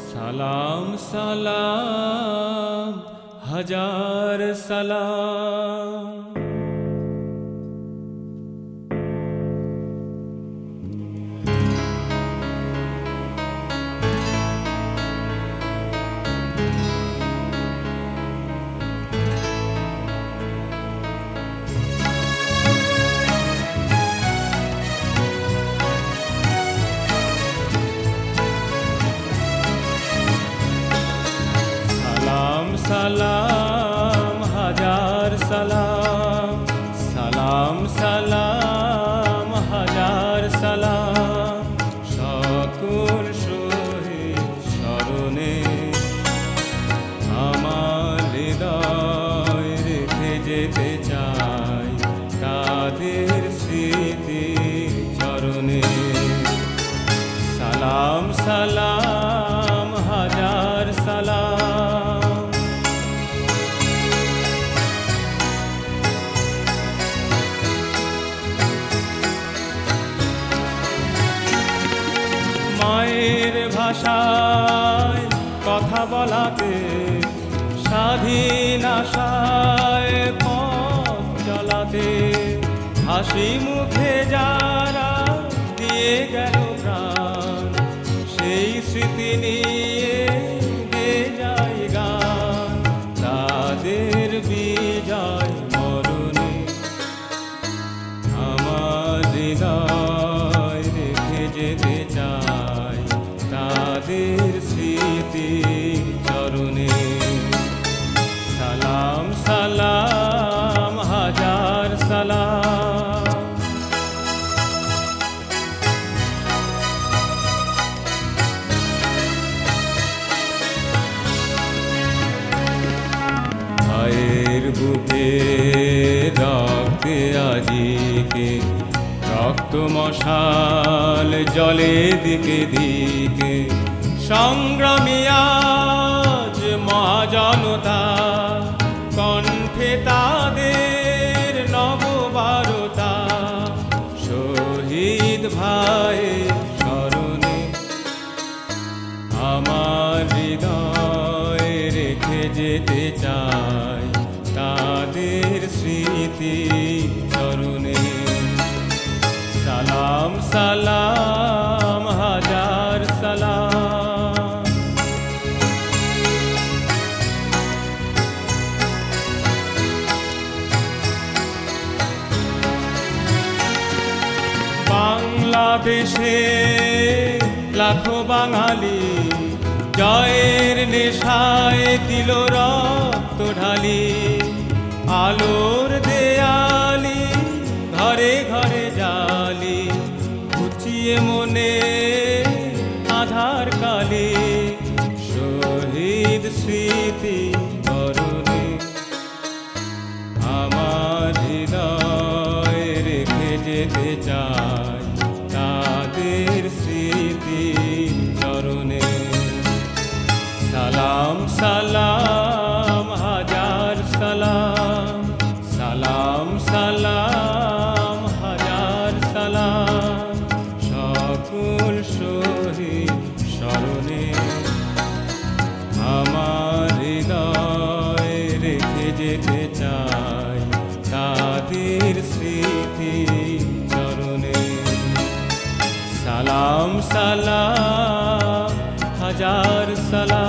সালাম সালাম হাজার সালাম। সালাম হাজার সালাম, সালাম সালাম হাজার সালাম। সকল শহীদ স্মরণে আমার হৃদয় রেখে যেতে চাই তাদের স্মৃতির চরণে। সালাম সালাম হাজার সালাম। মায়ের ভাষায় কথা বলাতে, স্বাধীন আশায় পথ চলাতে, হাসি মুখে যারা দিয়ে গেল প্রাণ, সেই স্মৃতি নিয়ে গেয়ে যায় গান। তাদের বিজয় মরণে আমার হৃদয় রেখে যেতে চাই তাদের স্মৃতির চরণে। সালাম সালাম হাজার সালাম। ভাইয়ের বুকে রক্তে আজিকে রক্ত মশাল জলে দিকে দিকে, সংগ্রামী আজ মহাজনতা, কণ্ঠে তাদের নববারতা। শহীদ ভাইয়ের স্মরণে আমার হৃদয় রেখে যেতে চাই তাদের স্মৃতি চরণে। সালাম সালাম হাজার সালাম। বাংলাদেশে লাখো বাঙালি জয়ের নেশায় দিল রক্ত ঢালি। আলোর দেয়ালি ঘরে ঘরে জালি, ঘুচিয়ে মনে আধার কালি। শহীদ স্মৃতি বরণে আমার হৃদয় রেখে যেতে চাই তাদের স্মৃতি চরণে। সালাম সালাম হাজার সালাম, সালাম সালাম হাজার সালাম। সকল শহীদ স্মরণে আমার হৃদয় রেখে যেতে চাই তাদের স্মৃতি চরণে। সালাম সালাম হাজার সালাম।